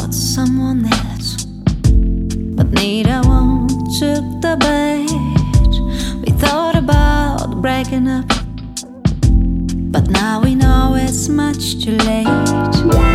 about someone else, but neither one took the bait. We thought about breaking up, but now we know it's much too late.